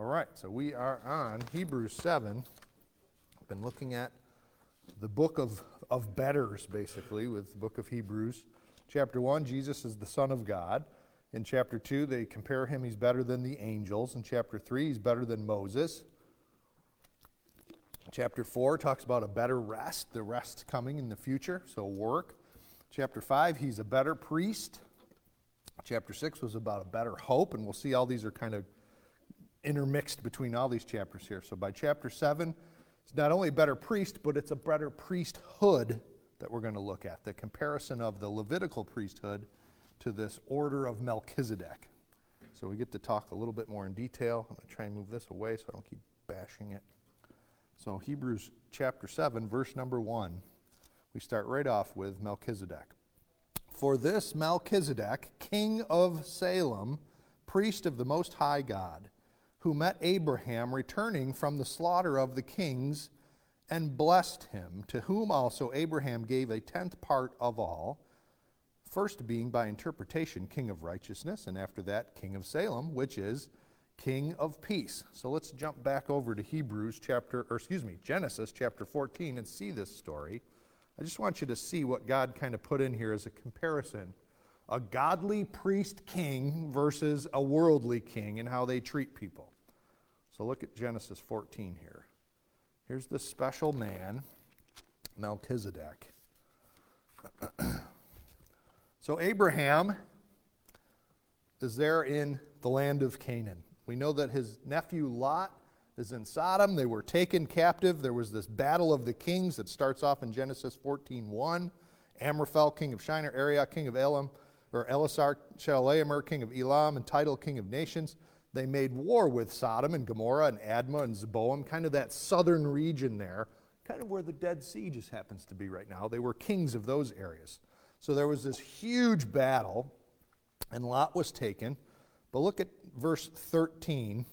All right, so we are on Hebrews 7. I've been looking at the book of betters, basically, with the book of Hebrews. Chapter 1, Jesus is the Son of God. In chapter 2, they compare him, he's better than the angels. In chapter 3, he's better than Moses. Chapter 4 talks about a better rest, the rest coming in the future, so work. Chapter 5, he's a better priest. Chapter 6 was about a better hope, and we'll see all these are kind of intermixed between all these chapters here. So by chapter 7, it's not only a better priest, but it's a better priesthood that we're going to look at, the comparison of the Levitical priesthood to this order of Melchizedek. So we get to talk a little bit more in detail. I'm going to try and move this away so I don't keep bashing it. So Hebrews chapter 7, verse number 1, we start right off with Melchizedek. For this Melchizedek, king of Salem, priest of the Most High God, who met Abraham returning from the slaughter of the kings and blessed him, to whom also Abraham gave a tenth part of all, first being by interpretation king of righteousness, and after that king of Salem, which is king of peace. So let's jump back over to Genesis chapter 14 and see this story. I just want you to see what God kind of put in here as a comparison. A godly priest king versus a worldly king and how they treat people. So look at Genesis 14 here. Here's this special man, Melchizedek. So Abraham is there in the land of Canaan. We know that his nephew Lot is in Sodom. They were taken captive. There was this battle of the kings that starts off in Genesis 14:1. Amraphel, king of Shinar, Arioch, king of Elam, or Elasar, Chedorlaomer, king of Elam, and Tidal, king of nations. They made war with Sodom and Gomorrah and Admah and Zeboim, kind of that southern region there, kind of where the Dead Sea just happens to be right now. They were kings of those areas. So there was this huge battle, and Lot was taken. But look at verse 13.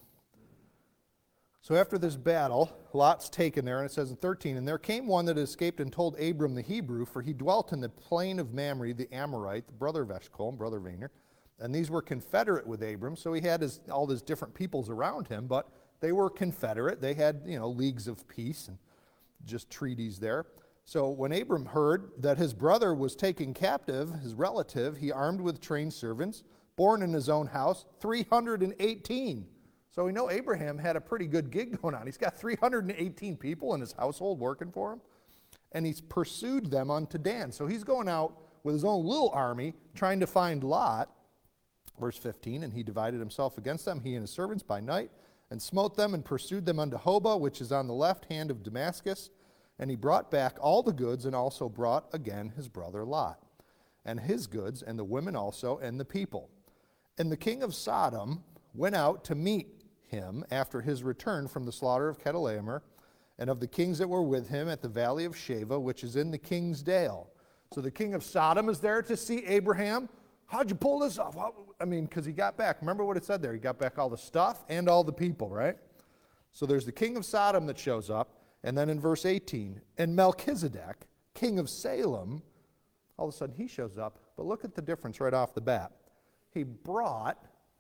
So after this battle, Lot's taken there, and it says in 13, and there came one that escaped and told Abram the Hebrew, for he dwelt in the plain of Mamre, the Amorite, the brother of Eshcol, brother of Aner. And these were confederate with Abram, so he had all his different peoples around him, but they were confederate. They had, leagues of peace and just treaties there. So when Abram heard that his brother was taken captive, his relative, he armed with trained servants, born in his own house, 318. So we know Abraham had a pretty good gig going on. He's got 318 people in his household working for him, and he's pursued them unto Dan. So he's going out with his own little army trying to find Lot. Verse 15, and he divided himself against them, he and his servants, by night, and smote them and pursued them unto Hobah, which is on the left hand of Damascus. And he brought back all the goods, and also brought again his brother Lot, and his goods, and the women also, and the people. And the king of Sodom went out to meet him after his return from the slaughter of Chedorlaomer, and of the kings that were with him at the valley of Sheva, which is in the king's dale. So the king of Sodom is there to see Abraham. How'd you pull this off? Because he got back. Remember what it said there? He got back all the stuff and all the people, right? So there's the king of Sodom that shows up. And then in verse 18, and Melchizedek, king of Salem, all of a sudden he shows up. But look at the difference right off the bat. He brought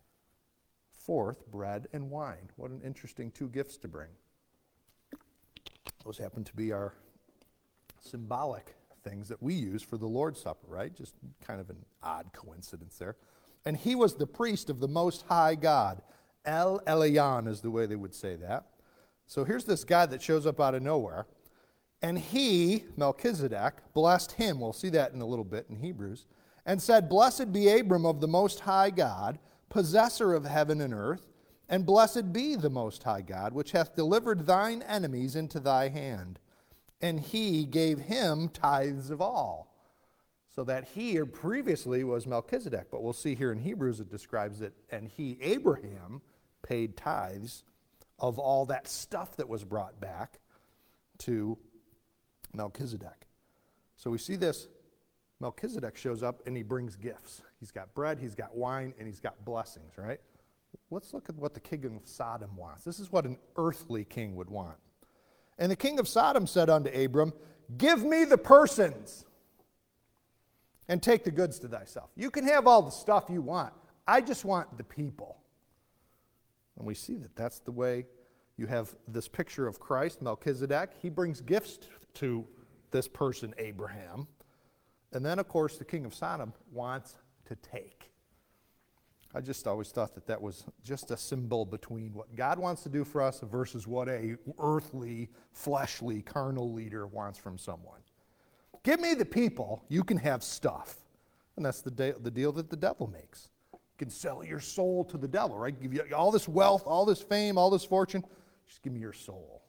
forth bread and wine. What an interesting two gifts to bring. Those happen to be our symbolic things that we use for the Lord's Supper, right? Just kind of an odd coincidence there. And he was the priest of the Most High God. El Elyon is the way they would say that. So here's this guy that shows up out of nowhere. And he, Melchizedek, blessed him. We'll see that in a little bit in Hebrews. And said, Blessed be Abram of the Most High God, possessor of heaven and earth. And blessed be the Most High God, which hath delivered thine enemies into thy hand. And he gave him tithes of all. So that he previously was Melchizedek. But we'll see here in Hebrews it describes it. And he, Abraham, paid tithes of all that stuff that was brought back to Melchizedek. So we see this. Melchizedek shows up and he brings gifts. He's got bread, he's got wine, and he's got blessings, right? Let's look at what the king of Sodom wants. This is what an earthly king would want. And the king of Sodom said unto Abram, Give me the persons, and take the goods to thyself. You can have all the stuff you want. I just want the people. And we see that that's the way you have this picture of Christ, Melchizedek. He brings gifts to this person, Abraham. And then, of course, the king of Sodom wants to take. I just always thought that that was just a symbol between what God wants to do for us versus what a earthly, fleshly, carnal leader wants from someone. Give me the people, you can have stuff. And that's the deal that the devil makes. You can sell your soul to the devil, right? Give you all this wealth, all this fame, all this fortune. Just give me your soul.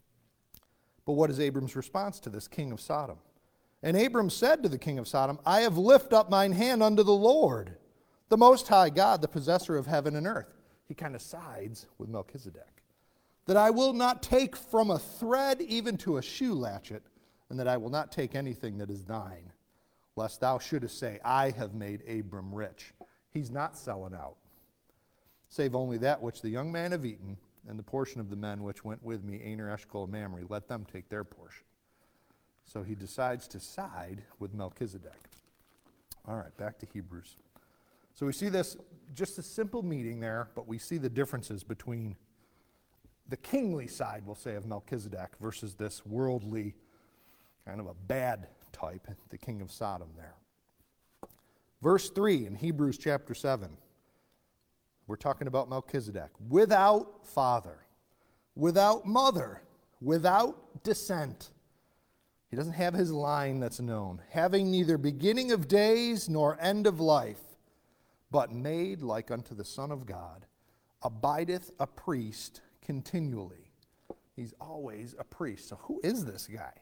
But what is Abram's response to this king of Sodom? And Abram said to the king of Sodom, I have lifted up mine hand unto the Lord, the Most High God, the possessor of heaven and earth. He kind of sides with Melchizedek. That I will not take from a thread even to a shoe latchet, and that I will not take anything that is thine, lest thou shouldest say, I have made Abram rich. He's not selling out. Save only that which the young man have eaten, and the portion of the men which went with me, Aner, Eshcol, and Mamre, let them take their portion. So he decides to side with Melchizedek. All right, back to Hebrews. So we see this, just a simple meeting there, but we see the differences between the kingly side, we'll say, of Melchizedek versus this worldly, kind of a bad type, the king of Sodom there. Verse 3 in Hebrews chapter 7. We're talking about Melchizedek. Without father, without mother, without descent. He doesn't have his line that's known. Having neither beginning of days nor end of life, but made like unto the Son of God, abideth a priest continually. He's always a priest. So who is this guy?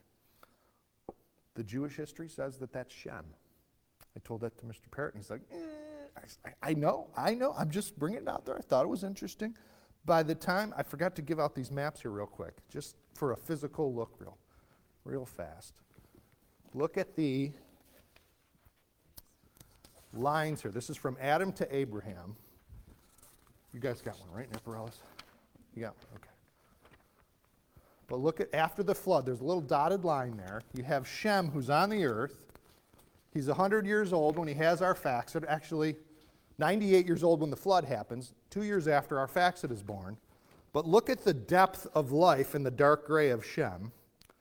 The Jewish history says that that's Shem. I told that to Mr. Parrott, and he's like, I know. I'm just bringing it out there. I thought it was interesting. By the time, I forgot to give out these maps here real quick, just for a physical look real fast. Look at the lines here. This is from Adam to Abraham. You guys got one, right, Niparellis? You got one, okay. But look at after the flood, there's a little dotted line there. You have Shem, who's on the earth. He's 100 years old when he has Arphaxad. Actually, 98 years old when the flood happens, 2 years after Arphaxad is born. But look at the depth of life in the dark gray of Shem.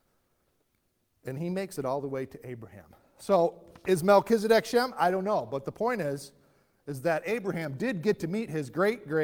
And he makes it all the way to Abraham. So is Melchizedek Shem? I don't know. But the point is that Abraham did get to meet his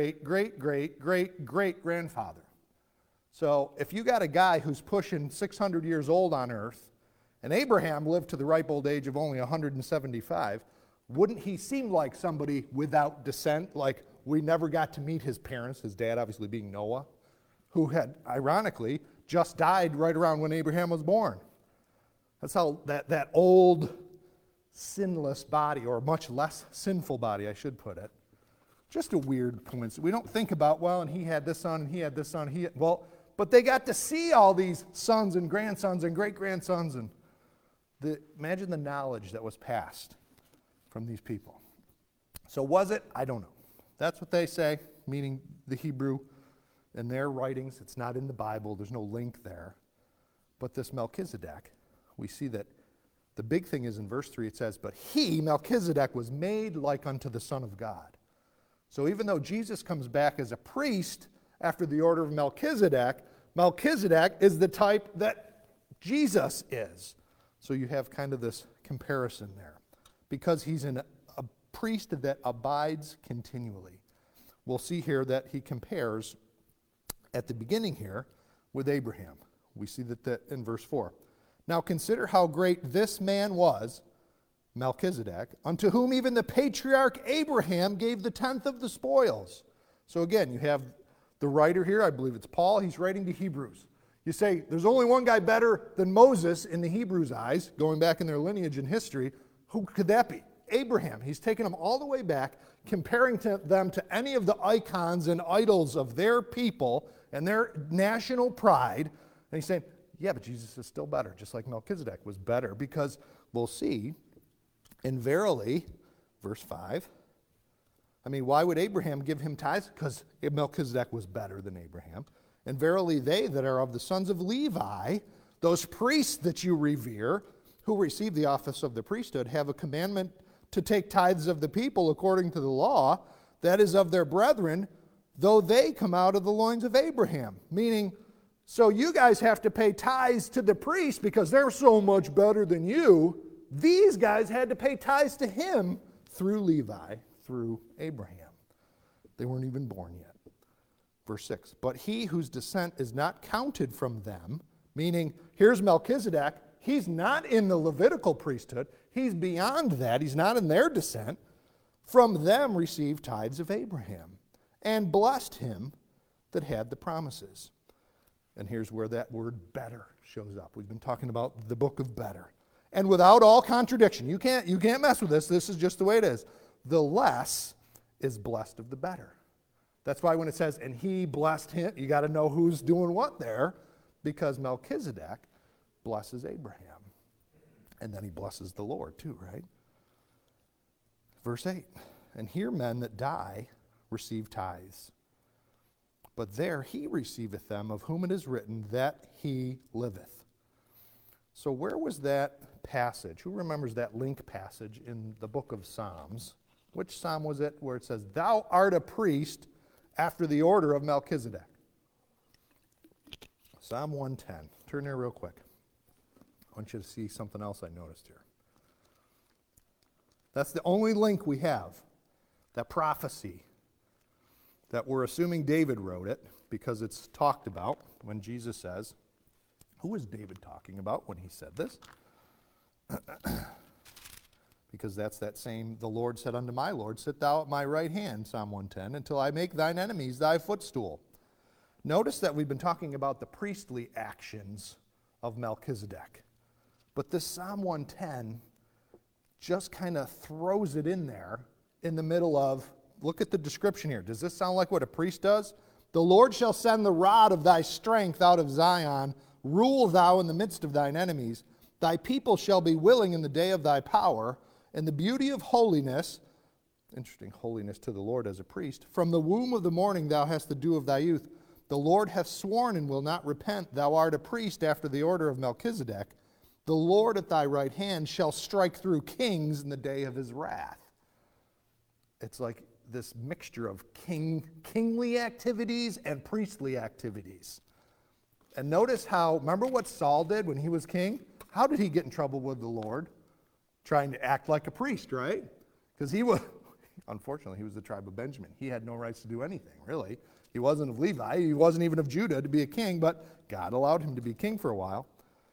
great-great-great-great-great-grandfather. So if you got a guy who's pushing 600 years old on earth, and Abraham lived to the ripe old age of only 175, wouldn't he seem like somebody without descent, like we never got to meet his parents, his dad obviously being Noah, who had, ironically, just died right around when Abraham was born. That's how that old, sinless body, or much less sinful body, I should put it, just a weird coincidence. We don't think about, well, and he had this son, and he had this son, but they got to see all these sons and grandsons and great-grandsons, and imagine the knowledge that was passed from these people. So was it? I don't know. That's what they say, meaning the Hebrew in their writings. It's not in the Bible. There's no link there. But this Melchizedek, we see that the big thing is in verse 3, it says, but he, Melchizedek, was made like unto the Son of God. So even though Jesus comes back as a priest after the order of Melchizedek, Melchizedek is the type that Jesus is. So you have kind of this comparison there. Because he's a priest that abides continually. We'll see here that he compares at the beginning here with Abraham. We see that in verse 4. Now consider how great this man was, Melchizedek, unto whom even the patriarch Abraham gave the tenth of the spoils. So again, you have the writer here, I believe it's Paul, he's writing to Hebrews. You say, there's only one guy better than Moses in the Hebrews' eyes, going back in their lineage and history. Who could that be? Abraham. He's taken them all the way back, comparing them to any of the icons and idols of their people and their national pride. And he's saying, yeah, but Jesus is still better, just like Melchizedek was better, because we'll see, and verily, verse 5, why would Abraham give him tithes? Because Melchizedek was better than Abraham. And verily they that are of the sons of Levi, those priests that you revere, who receive the office of the priesthood, have a commandment to take tithes of the people according to the law, that is of their brethren, though they come out of the loins of Abraham. Meaning, so you guys have to pay tithes to the priest because they're so much better than you. These guys had to pay tithes to him through Levi, through Abraham. They weren't even born yet. Verse 6, but he whose descent is not counted from them, meaning here's Melchizedek, he's not in the Levitical priesthood, he's beyond that, he's not in their descent, from them received tithes of Abraham, and blessed him that had the promises. And here's where that word better shows up. We've been talking about the book of better. And without all contradiction, you can't mess with this is just the way it is. The less is blessed of the better. That's why when it says, and he blessed him, you got to know who's doing what there, because Melchizedek blesses Abraham. And then he blesses the Lord too, right? Verse 8, and here men that die receive tithes, but there he receiveth them, of whom it is written that he liveth. So where was that passage? Who remembers that link passage in the book of Psalms? Which psalm was it where it says, thou art a priest after the order of Melchizedek? Psalm 110. Turn there real quick. I want you to see something else I noticed here. That's the only link we have, that prophecy, that we're assuming David wrote it because it's talked about when Jesus says, who was David talking about when he said this? Because that's that same, the Lord said unto my Lord, sit thou at my right hand, Psalm 110, until I make thine enemies thy footstool. Notice that we've been talking about the priestly actions of Melchizedek. But this Psalm 110 just kind of throws it in there in the middle of, look at the description here. Does this sound like what a priest does? The Lord shall send the rod of thy strength out of Zion. Rule thou in the midst of thine enemies. Thy people shall be willing in the day of thy power. And the beauty of holiness, interesting, holiness to the Lord as a priest. From the womb of the morning thou hast the dew of thy youth. The Lord hath sworn and will not repent. Thou art a priest after the order of Melchizedek. The Lord at thy right hand shall strike through kings in the day of his wrath. It's like this mixture of kingly activities and priestly activities. And notice how, remember what Saul did when he was king? How did he get in trouble with the Lord? Trying to act like a priest, right? Because he was, unfortunately, he was the tribe of Benjamin. He had no rights to do anything, really. He wasn't of Levi. He wasn't even of Judah to be a king, but God allowed him to be king for a while.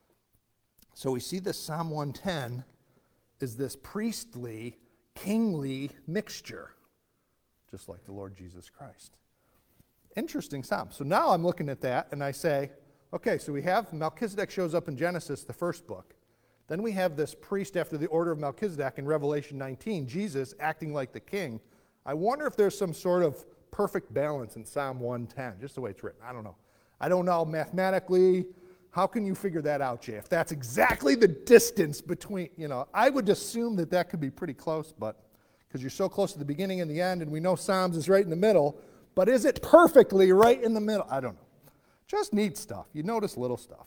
So we see this Psalm 110 is this priestly, kingly mixture, just like the Lord Jesus Christ. Interesting psalm. So now I'm looking at that and I say, okay, so we have Melchizedek shows up in Genesis, the first book. Then we have this priest after the order of Melchizedek in Revelation 19, Jesus acting like the king. I wonder if there's some sort of perfect balance in Psalm 110, just the way it's written. I don't know. I don't know mathematically. How can you figure that out, Jay? If that's exactly the distance between, I would assume that could be pretty close, but because you're so close to the beginning and the end, and we know Psalms is right in the middle, but is it perfectly right in the middle? I don't know. Just neat stuff. You notice little stuff.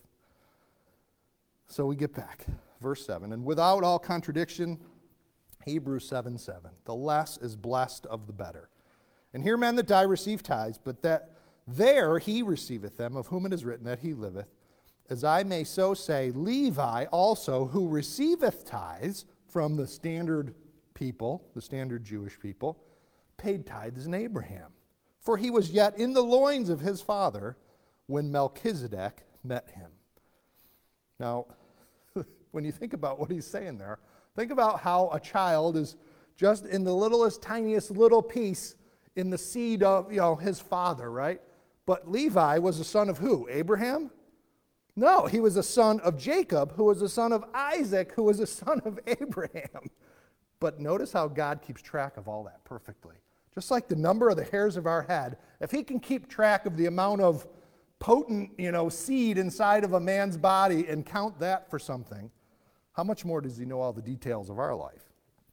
So we get back. Verse 7, and without all contradiction, Hebrews 7:7, the less is blessed of the better. And here men that die receive tithes, but that there he receiveth them, of whom it is written that he liveth. As I may so say, Levi also, who receiveth tithes from the standard people, the standard Jewish people, paid tithes in Abraham. For he was yet in the loins of his father when Melchizedek met him. Now, when you think about what he's saying there, think about how a child is just in the littlest, tiniest little piece in the seed of his father, right? But Levi was the son of who? Abraham? No, he was a son of Jacob, who was a son of Isaac, who was a son of Abraham. But notice how God keeps track of all that perfectly. Just like the number of the hairs of our head, if he can keep track of the amount of potent, seed inside of a man's body and count that for something, how much more does he know all the details of our life?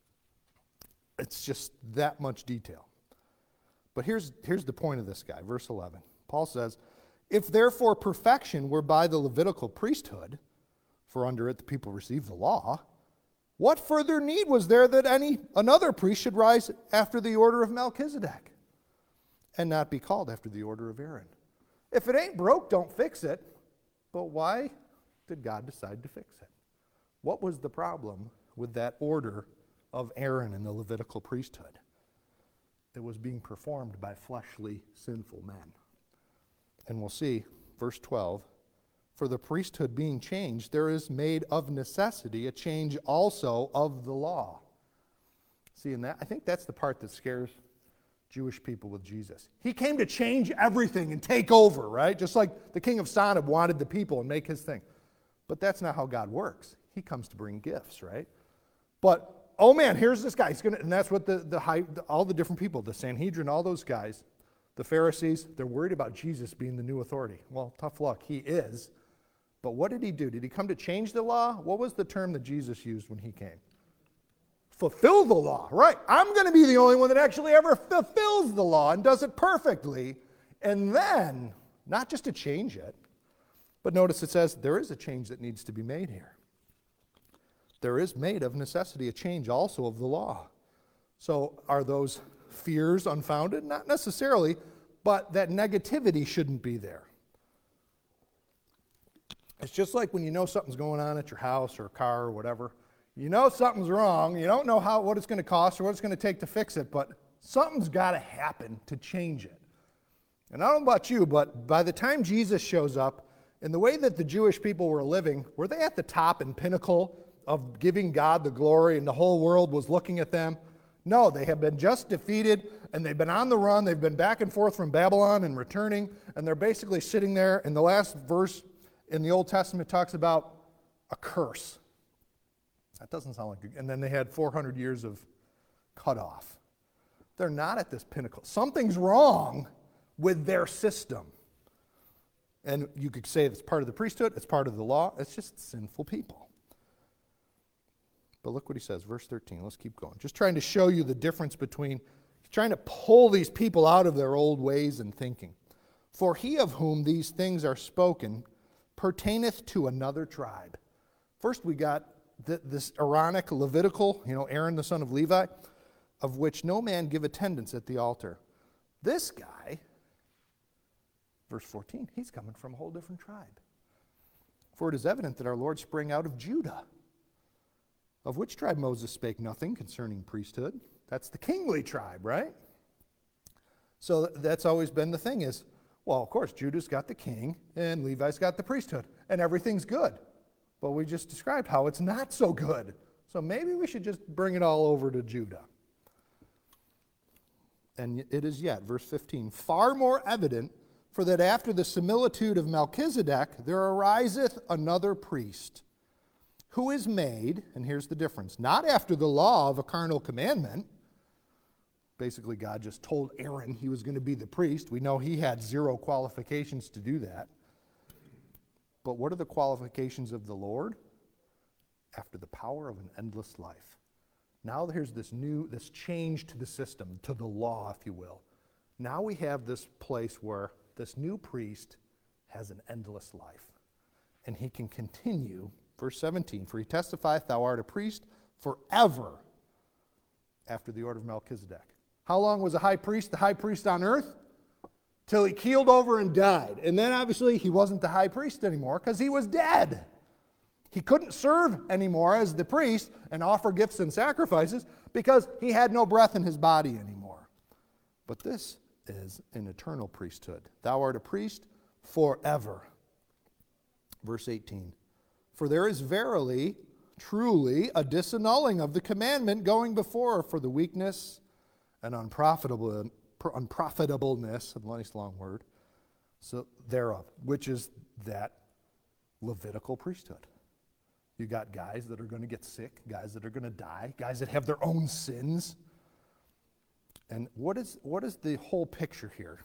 It's just that much detail. But here's the point of this guy, verse 11. Paul says, if therefore perfection were by the Levitical priesthood, for under it the people received the law, what further need was there that another priest should rise after the order of Melchizedek? and not be called after the order of Aaron. If it ain't broke, don't fix it. But why did God decide to fix it? What was the problem with that order of Aaron in the Levitical priesthood? It was being performed by fleshly, sinful men. And we'll see, verse 12, for the priesthood being changed, there is made of necessity a change also of the law. See, and that, I think that's the part that scares Jewish people with Jesus. He came to change everything and take over, right? Just like the king of Sodom wanted the people and make his thing. But that's not how God works. He comes to bring gifts, right? But, oh man, here's this guy. He's gonna, and that's what all the different people, the Sanhedrin, all those guys, the Pharisees, they're worried about Jesus being the new authority. Well, tough luck. He is. But what did he do? Did he come to change the law? What was the term that Jesus used when he came? Fulfill the law, right? I'm going to be the only one that actually ever fulfills the law and does it perfectly. And then, not just to change it, but notice it says there is a change that needs to be made here. There is made of necessity a change also of the law. So are those fears unfounded? Not necessarily, but that negativity shouldn't be there. It's just like when you know something's going on at your house or car or whatever. You know something's wrong. You don't know what it's going to cost or what it's going to take to fix it, but something's got to happen to change it. And I don't know about you, but by the time Jesus shows up, in the way that the Jewish people were living, were they at the top and pinnacle of giving God the glory and the whole world was looking at them? No, they have been just defeated and they've been on the run. They've been back and forth from Babylon and returning, and they're basically sitting there. And the last verse in the Old Testament talks about a curse. That doesn't sound like good. And then they had 400 years of cutoff. They're not at this pinnacle. Something's wrong with their system. And you could say it's part of the priesthood, it's part of the law, it's just sinful people. But look what he says, verse 13. Let's keep going. Just trying to show you the difference between, trying to pull these people out of their old ways and thinking. For he of whom these things are spoken pertaineth to another tribe. First we got this Aaronic, Levitical, Aaron the son of Levi, of which no man give attendance at the altar. This guy, verse 14, he's coming from a whole different tribe. For it is evident that our Lord sprang out of Judah, of which tribe Moses spake nothing concerning priesthood. That's the kingly tribe, right? So that's always been the thing is, well, of course, Judah's got the king and Levi's got the priesthood, and everything's good. But we just described how it's not so good. So maybe we should just bring it all over to Judah. And it is yet, verse 15, far more evident, for that after the similitude of Melchizedek, there ariseth another priest, who is made, and here's the difference, not after the law of a carnal commandment. Basically, God just told Aaron he was going to be the priest. We know he had zero qualifications to do that. But what are the qualifications of the Lord? After the power of an endless life. Now there's this change to the system, to the law, if you will. Now we have this place where this new priest has an endless life. And he can continue, verse 17, for he testifieth, thou art a priest forever after the order of Melchizedek. How long was the high priest on earth? Till he keeled over and died. And then obviously he wasn't the high priest anymore because he was dead. He couldn't serve anymore as the priest and offer gifts and sacrifices because he had no breath in his body anymore. But this is an eternal priesthood. Thou art a priest forever. Verse 18. For there is verily, truly, a disannulling of the commandment going before for the weakness and unprofitableness, a nice long word, so thereof, which is that Levitical priesthood. You got guys that are going to get sick, guys that are going to die, guys that have their own sins. And what is the whole picture here?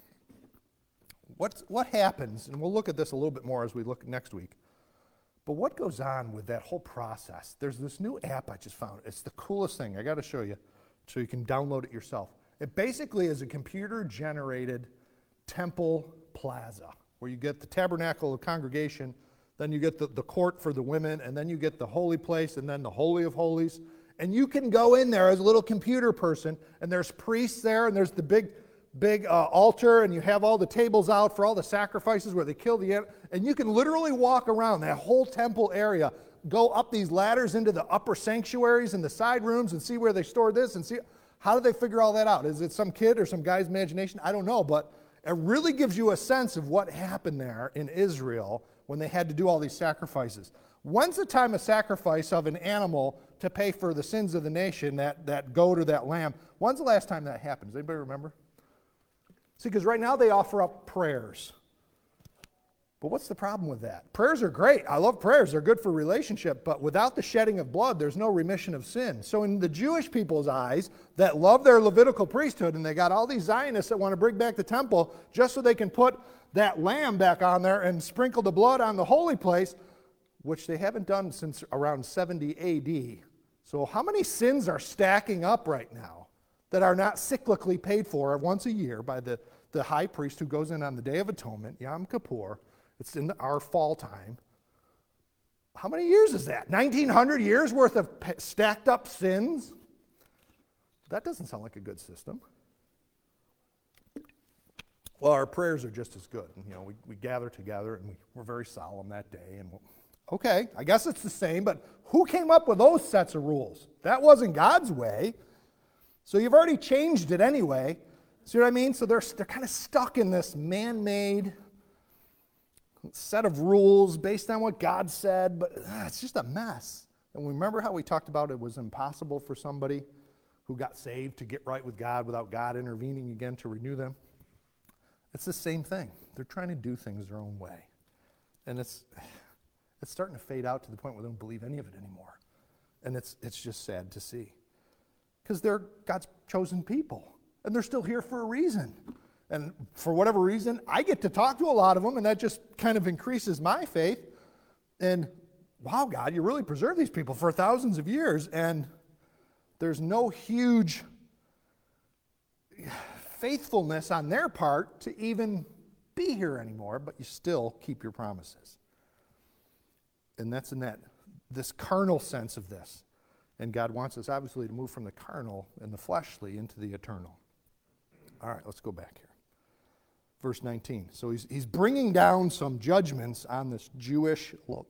What happens, and we'll look at this a little bit more as we look next week, but what goes on with that whole process? There's this new app I just found. It's the coolest thing. I got to show you so you can download it yourself. It basically is a computer-generated temple plaza where you get the tabernacle of congregation, then you get the court for the women, and then you get the holy place, and then the Holy of Holies. And you can go in there as a little computer person, and there's priests there, and there's the big big altar, and you have all the tables out for all the sacrifices where they kill the animal, and you can literally walk around that whole temple area, go up these ladders into the upper sanctuaries and the side rooms and see where they store this and see, how do they figure all that out? Is it some kid or some guy's imagination? I don't know, but it really gives you a sense of what happened there in Israel when they had to do all these sacrifices. When's the time of sacrifice of an animal to pay for the sins of the nation, that goat or that lamb? When's the last time that happened? Does anybody remember? See, because right now they offer up prayers. But what's the problem with that? Prayers are great. I love prayers. They're good for relationship. But without the shedding of blood, there's no remission of sin. So in the Jewish people's eyes that love their Levitical priesthood, and they got all these Zionists that want to bring back the temple just so they can put that lamb back on there and sprinkle the blood on the holy place, which they haven't done since around 70 A.D. So how many sins are stacking up right now that are not cyclically paid for once a year by the high priest who goes in on the Day of Atonement, Yom Kippur? It's in our fall time. How many years is that? 1,900 years worth of stacked up sins? That doesn't sound like a good system. Well, our prayers are just as good. We gather together and we're very solemn that day. And okay, I guess it's the same, but who came up with those sets of rules? That wasn't God's way. So you've already changed it anyway. See what I mean? So they're kind of stuck in this man-made set of rules based on what God said, but it's just a mess. And remember how we talked about it was impossible for somebody who got saved to get right with God without God intervening again to renew them? It's the same thing. They're trying to do things their own way. And it's starting to fade out to the point where they don't believe any of it anymore. And it's just sad to see. Because they're God's chosen people. And they're still here for a reason. And for whatever reason, I get to talk to a lot of them, and that just kind of increases my faith. And wow, God, you really preserved these people for thousands of years, and there's no huge faithfulness on their part to even be here anymore, but you still keep your promises. And that's in this carnal sense of this. And God wants us, obviously, to move from the carnal and the fleshly into the eternal. All right, let's go back here. Verse 19. So he's bringing down some judgments on this Jewish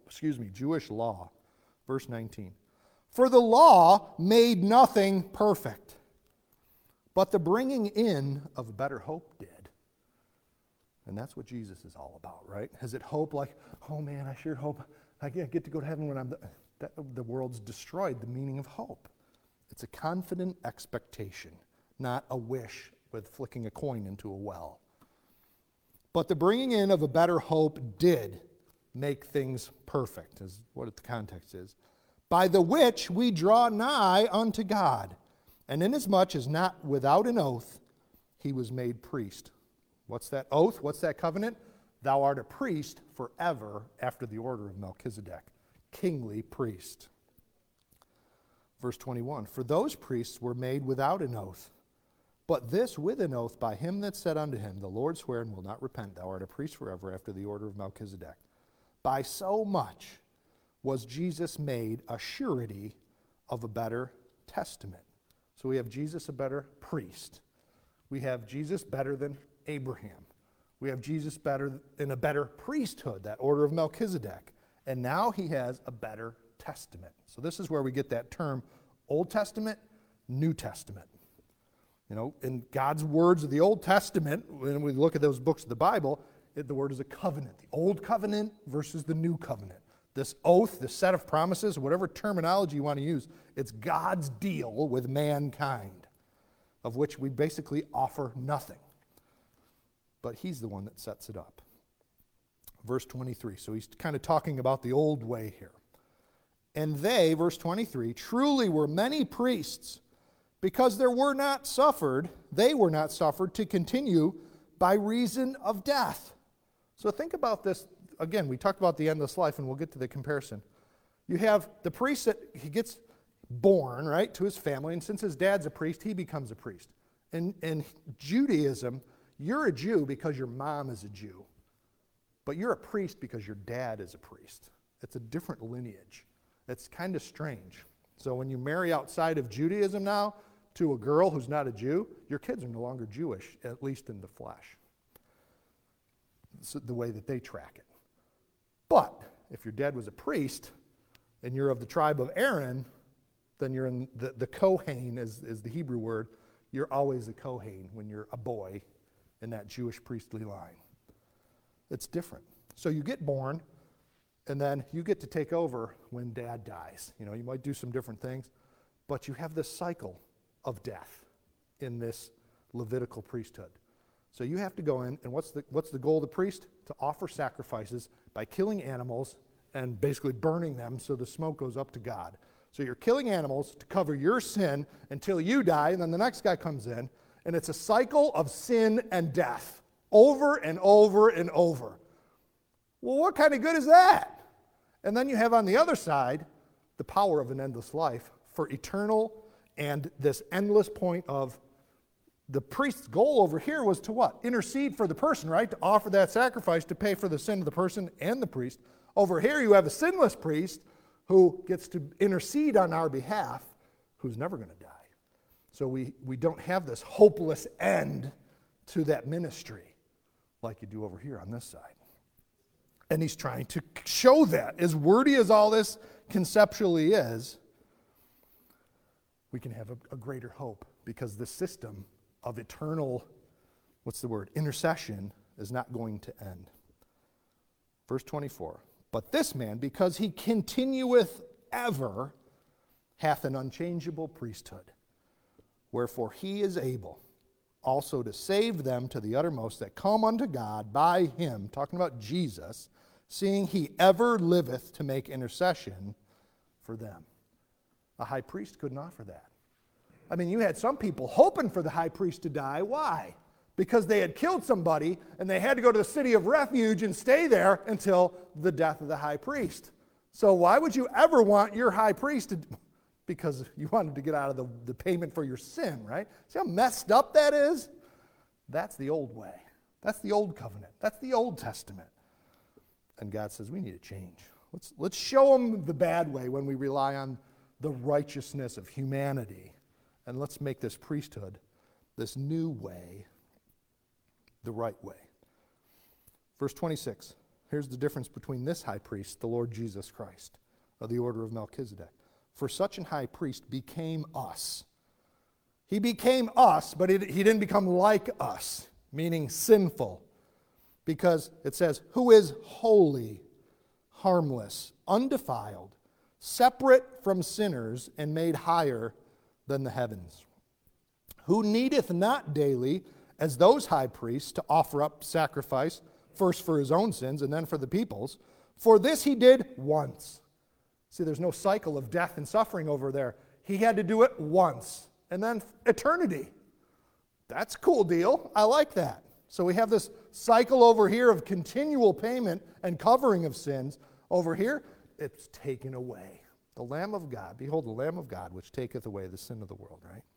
law. Verse 19. For the law made nothing perfect, but the bringing in of a better hope did. And that's what Jesus is all about, right? Is it hope like, oh man, I sure hope I get to go to heaven when the world's destroyed the meaning of hope. It's a confident expectation, not a wish with flicking a coin into a well. But the bringing in of a better hope did make things perfect, is what the context is, by the which we draw nigh unto God. And inasmuch as not without an oath he was made priest. What's that oath? What's that covenant? Thou art a priest forever after the order of Melchizedek, kingly priest. Verse 21, for those priests were made without an oath, but this with an oath by him that said unto him, the Lord sware and will not repent, thou art a priest forever after the order of Melchizedek. By so much was Jesus made a surety of a better testament. So we have Jesus a better priest. We have Jesus better than Abraham. We have Jesus better in a better priesthood, that order of Melchizedek. And now he has a better testament. So this is where we get that term, Old Testament, New Testament. In God's words of the Old Testament, when we look at those books of the Bible, the word is a covenant. The Old Covenant versus the New Covenant. This oath, this set of promises, whatever terminology you want to use, it's God's deal with mankind, of which we basically offer nothing. But he's the one that sets it up. Verse 23, so he's kind of talking about the old way here. And they, verse 23, truly were many priests, because they were not suffered to continue by reason of death. So think about this. Again, we talked about the endless life, and we'll get to the comparison. You have the priest that he gets born, right, to his family, and since his dad's a priest, he becomes a priest. In Judaism, you're a Jew because your mom is a Jew, but you're a priest because your dad is a priest. It's a different lineage. It's kind of strange. So when you marry outside of Judaism now, to a girl who's not a Jew, your kids are no longer Jewish, at least in the flesh. It's the way that they track it. But if your dad was a priest and you're of the tribe of Aaron, then you're in the Kohen is the Hebrew word. You're always a Kohen when you're a boy in that Jewish priestly line. It's different. So you get born, and then you get to take over when dad dies. You know, you might do some different things, but you have this cycle of death in this Levitical priesthood. So you have to go in, and what's the goal of the priest? To offer sacrifices by killing animals and basically burning them so the smoke goes up to God. So you're killing animals to cover your sin until you die, and then the next guy comes in, and it's a cycle of sin and death over and over and over. Well, what kind of good is that? And then you have on the other side the power of an endless life for eternal, and this endless point of the priest's goal over here was to what? Intercede for the person, right? To offer that sacrifice to pay for the sin of the person and the priest. Over here you have a sinless priest who gets to intercede on our behalf, who's never going to die. So we don't have this hopeless end to that ministry like you do over here on this side. And he's trying to show that. As wordy as all this conceptually is, we can have a greater hope because the system of eternal, intercession is not going to end. Verse 24, but this man, because he continueth ever, hath an unchangeable priesthood. Wherefore he is able also to save them to the uttermost that come unto God by him, talking about Jesus, seeing he ever liveth to make intercession for them. A high priest couldn't offer that. I mean, you had some people hoping for the high priest to die. Why? Because they had killed somebody and they had to go to the city of refuge and stay there until the death of the high priest. So why would you ever want your high priest to... Because you wanted to get out of the payment for your sin, right? See how messed up that is? That's the old way. That's the old covenant. That's the Old Testament. And God says we need to change. Let's show them the bad way when we rely on the righteousness of humanity. And let's make this priesthood, this new way, the right way. Verse 26, here's the difference between this high priest, the Lord Jesus Christ, of the order of Melchizedek. For such an high priest became us. He became us, but he didn't become like us, meaning sinful. Because it says, who is holy, harmless, undefiled, separate from sinners, and made higher than the heavens, who needeth not daily, as those high priests, to offer up sacrifice, first for his own sins and then for the people's. For this he did once. See, there's no cycle of death and suffering over there. He had to do it once, and then eternity. That's a cool deal. I like that. So we have this cycle over here of continual payment and covering of sins. Over here, it's taken away. The Lamb of God, behold the Lamb of God, which taketh away the sin of the world, right?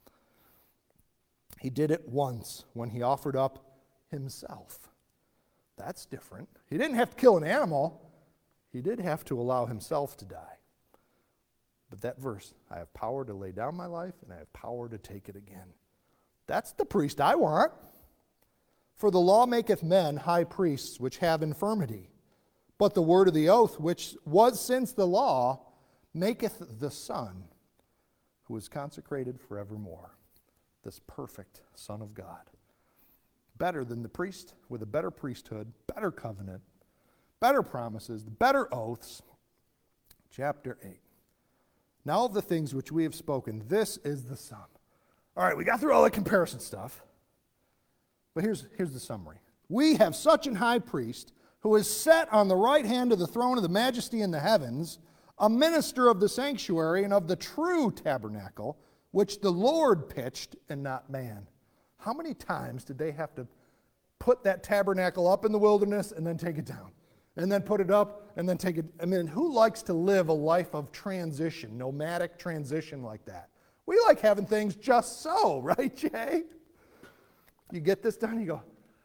He did it once when he offered up himself. That's different. He didn't have to kill an animal. He did have to allow himself to die. But that verse, I have power to lay down my life and I have power to take it again. That's the priest I want. For the law maketh men high priests which have infirmity. But the word of the oath, which was since the law, maketh the Son, who is consecrated forevermore, this perfect Son of God. Better than the priest, with a better priesthood, better covenant, better promises, better oaths. Chapter 8. Now of the things which we have spoken, this is the sum. All right, we got through all the comparison stuff. But here's the summary. We have such an high priest who is set on the right hand of the throne of the majesty in the heavens, a minister of the sanctuary and of the true tabernacle, which the Lord pitched and not man. How many times did they have to put that tabernacle up in the wilderness and then take it down? And then put it up and then take it. I mean, who likes to live a life of transition, nomadic transition like that? We like having things just so, right, Jay? You get this done, you go,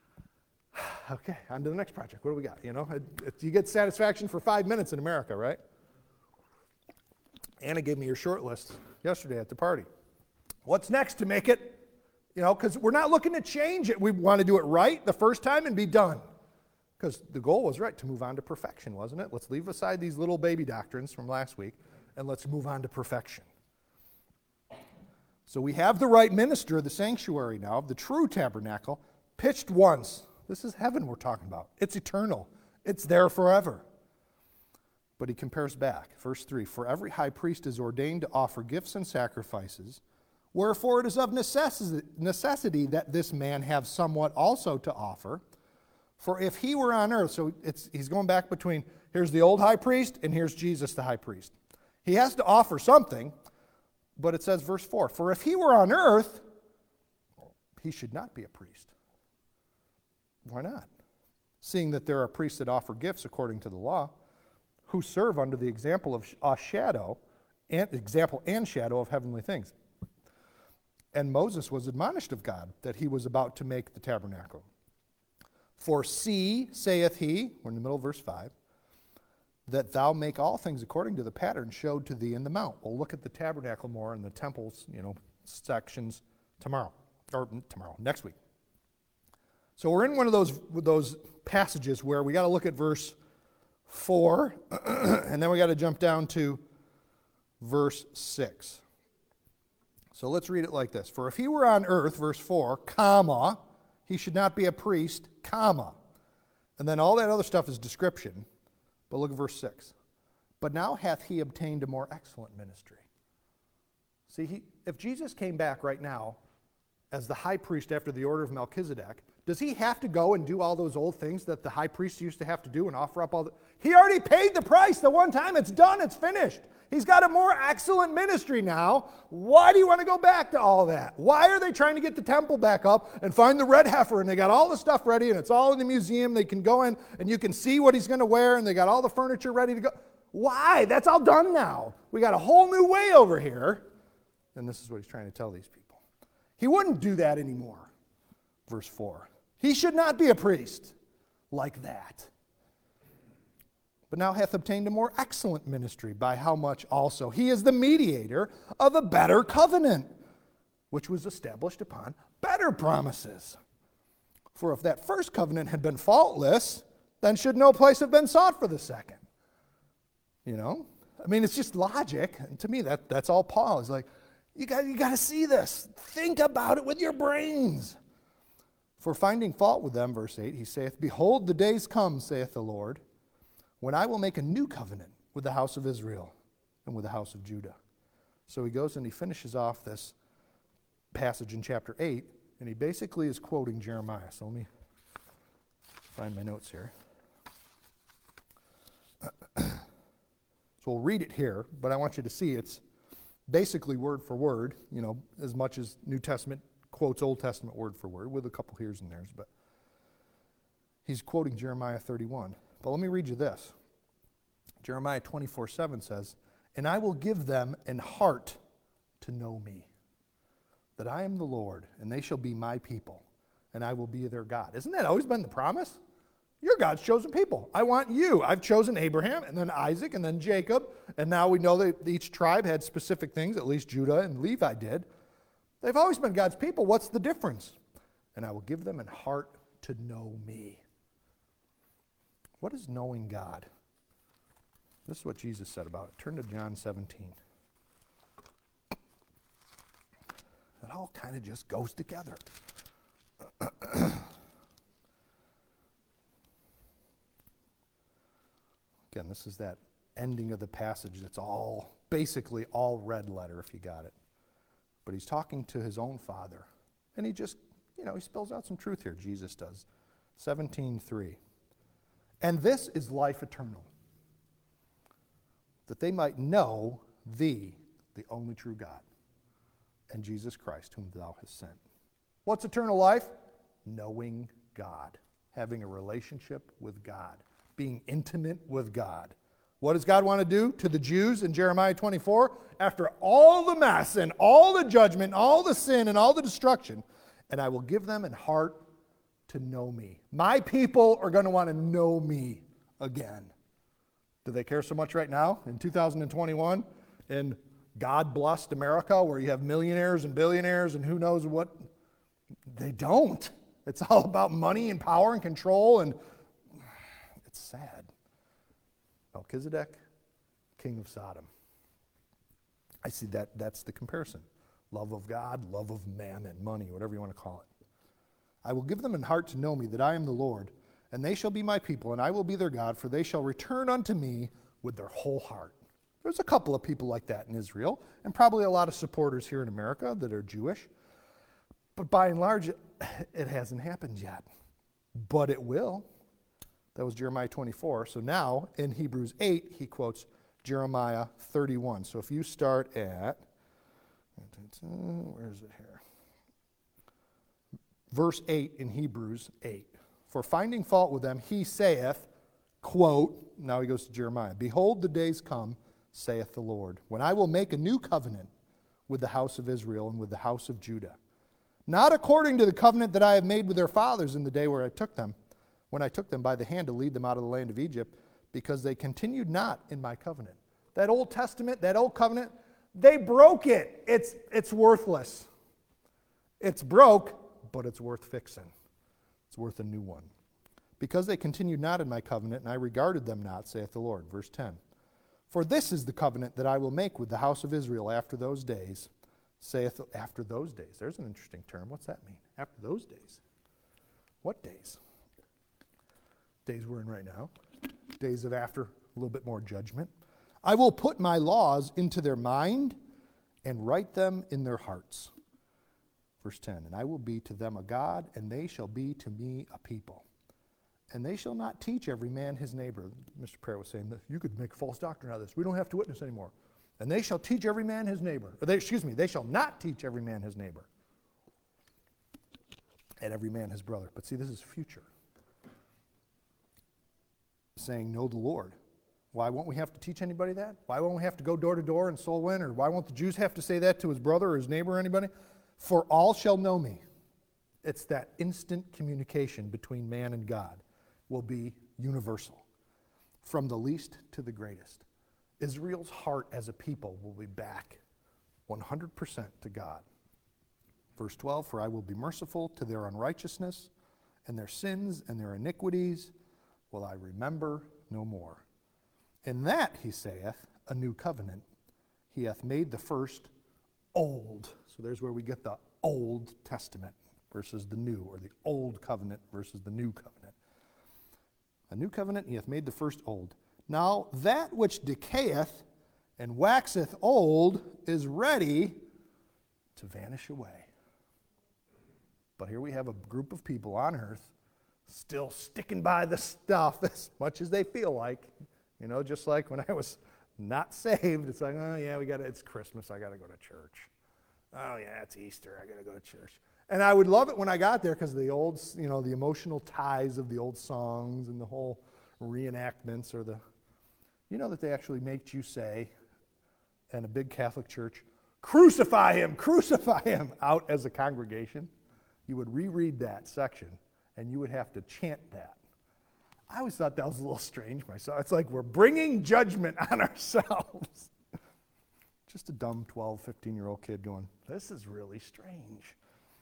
okay, on to the next project. What do we got? You know, you get satisfaction for 5 minutes in America, right? Anna gave me your short list yesterday at the party. What's next to make it, because we're not looking to change it. We want to do it right the first time and be done. Because the goal was right, to move on to perfection, wasn't it? Let's leave aside these little baby doctrines from last week and let's move on to perfection. So we have the right minister of the sanctuary now, of the true tabernacle, pitched once. This is heaven we're talking about. It's eternal. It's there forever. But he compares back. Verse 3, for every high priest is ordained to offer gifts and sacrifices, wherefore it is of necessity that this man have somewhat also to offer. For if he were on earth, so he's going back between, here's the old high priest and here's Jesus the high priest. He has to offer something, but it says, verse 4, for if he were on earth, he should not be a priest. Why not? Seeing that there are priests that offer gifts according to the law, who serve under the example of a shadow, example and shadow of heavenly things. And Moses was admonished of God that he was about to make the tabernacle. For see, saith he, we're in the middle of verse 5, that thou make all things according to the pattern showed to thee in the mount. We'll look at the tabernacle more and the temples, sections next week. So we're in one of those passages where we got to look at verse 4, and then we got to jump down to verse 6. So let's read it like this. For if he were on earth, verse 4, comma, he should not be a priest, comma. And then all that other stuff is description. But look at verse 6. But now hath he obtained a more excellent ministry. See, if Jesus came back right now as the high priest after the order of Melchizedek, does he have to go and do all those old things that the high priest used to have to do and offer up all the... He already paid the price the one time. It's done. It's finished. He's got a more excellent ministry now. Why do you want to go back to all that? Why are they trying to get the temple back up and find the red heifer and they got all the stuff ready and it's all in the museum. They can go in and you can see what he's going to wear and they got all the furniture ready to go. Why? That's all done now. We got a whole new way over here. And this is what he's trying to tell these people. He wouldn't do that anymore. Verse 4. He should not be a priest like that. But now hath obtained a more excellent ministry, by how much also he is the mediator of a better covenant, which was established upon better promises. For if that first covenant had been faultless, then should no place have been sought for the second. It's just logic. And to me, that's all Paul is like, you got to see this. Think about it with your brains. For finding fault with them, verse 8, he saith, behold, the days come, saith the Lord, when I will make a new covenant with the house of Israel and with the house of Judah. So he goes and he finishes off this passage in chapter 8, and he basically is quoting Jeremiah. So let me find my notes here. So we'll read it here, but I want you to see it's basically word for word, as much as New Testament quotes Old Testament word for word, with a couple here's and there's, but he's quoting Jeremiah 31. But let me read you this. Jeremiah 24:7 says, and I will give them an heart to know me, that I am the Lord, and they shall be my people, and I will be their God. Isn't that always been the promise? You're God's chosen people. I want you. I've chosen Abraham, and then Isaac, and then Jacob, and now we know that each tribe had specific things, at least Judah and Levi did. They've always been God's people. What's the difference? And I will give them an heart to know me. What is knowing God? This is what Jesus said about it. Turn to John 17. It all kind of just goes together. Again, this is that ending of the passage that's basically all red letter if you got it. But he's talking to his own Father. And he just, he spells out some truth here, Jesus does. 17:3. And this is life eternal, that they might know thee, the only true God, and Jesus Christ, whom thou hast sent. What's eternal life? Knowing God, having a relationship with God, being intimate with God. What does God want to do to the Jews in Jeremiah 24? After all the mess and all the judgment, all the sin and all the destruction, and I will give them an heart to know me. My people are going to want to know me again. Do they care so much right now in 2021? In God-blessed America where you have millionaires and billionaires and who knows what. They don't. It's all about money and power and control, and it's sad. Melchizedek, king of Sodom. I see that's the comparison. Love of God, love of mammon, money, whatever you want to call it. I will give them an heart to know me, that I am the Lord, and they shall be my people, and I will be their God, for they shall return unto me with their whole heart. There's a couple of people like that in Israel, and probably a lot of supporters here in America that are Jewish. But by and large, it hasn't happened yet. But it will. That was Jeremiah 24. So now, in Hebrews 8, he quotes Jeremiah 31. So if you start at, where is it here? Verse 8 in Hebrews 8. For finding fault with them, he saith, quote, now he goes to Jeremiah, behold, the days come, saith the Lord, when I will make a new covenant with the house of Israel and with the house of Judah. Not according to the covenant that I have made with their fathers in the day when I took them by the hand to lead them out of the land of Egypt, because they continued not in my covenant. That Old Testament, that old covenant, they broke it. It's worthless. It's broke, but it's worth fixing. It's worth a new one. Because they continued not in my covenant, and I regarded them not, saith the Lord. Verse 10. For this is the covenant that I will make with the house of Israel after those days, saith, after those days. There's an interesting term. What's that mean? After those days. What days? Days we're in right now. Days of after a little bit more judgment. I will put my laws into their mind and write them in their hearts. Verse 10. And I will be to them a God, and they shall be to me a people. And they shall not teach every man his neighbor. Mr. Prayer was saying that you could make a false doctrine out of this. We don't have to witness anymore. And they shall teach every man his neighbor. They shall not teach every man his neighbor. And every man his brother. But see, this is future. Saying, know the Lord. Why won't we have to teach anybody that? Why won't we have to go door to door and soul win? Or why won't the Jews have to say that to his brother or his neighbor or anybody? For all shall know me. It's that instant communication between man and God will be universal. From the least to the greatest. Israel's heart as a people will be back 100% to God. Verse 12, for I will be merciful to their unrighteousness, and their sins and their iniquities will I remember no more. In that, he saith, a new covenant, he hath made the first old. So there's where we get the Old Testament versus the New, or the Old Covenant versus the New Covenant. A new covenant, he hath made the first old. Now that which decayeth and waxeth old is ready to vanish away. But here we have a group of people on earth still sticking by the stuff as much as they feel like. You know, just like when I was not saved, it's like, oh yeah, it's Christmas, I got to go to church. Oh yeah, it's Easter, I got to go to church. And I would love it when I got there because the old, the emotional ties of the old songs and the whole reenactments or that they actually make you say in a big Catholic church, crucify him out as a congregation. You would reread that section and you would have to chant that. I always thought that was a little strange myself. It's like we're bringing judgment on ourselves. Just a dumb 12, 15-year-old kid going, this is really strange.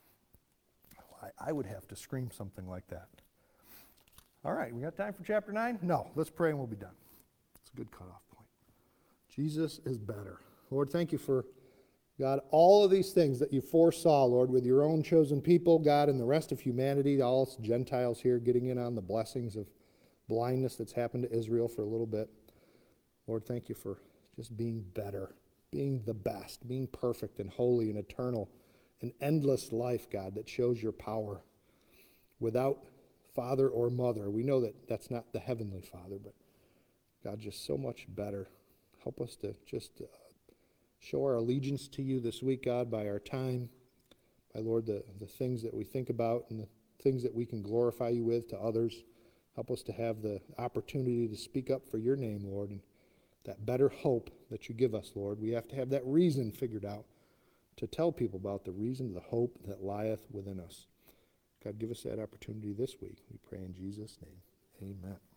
I would have to scream something like that. All right, we got time for chapter 9? No, let's pray and we'll be done. It's a good cutoff point. Jesus is better. Lord, thank you for, God, all of these things that you foresaw, Lord, with your own chosen people, God, and the rest of humanity, all us Gentiles here getting in on the blessings of blindness that's happened to Israel for a little bit. Lord, thank you for just being better, being the best, being perfect and holy and eternal, an endless life, God, that shows your power without father or mother. We know that that's not the heavenly Father, but God, just so much better. Help us to just show our allegiance to you this week, God, by our time, by, Lord, the things that we think about and the things that we can glorify you with to others. Help us to have the opportunity to speak up for your name, Lord, and that better hope that you give us, Lord. We have to have that reason figured out to tell people about the reason, the hope that lieth within us. God, give us that opportunity this week. We pray in Jesus' name. Amen.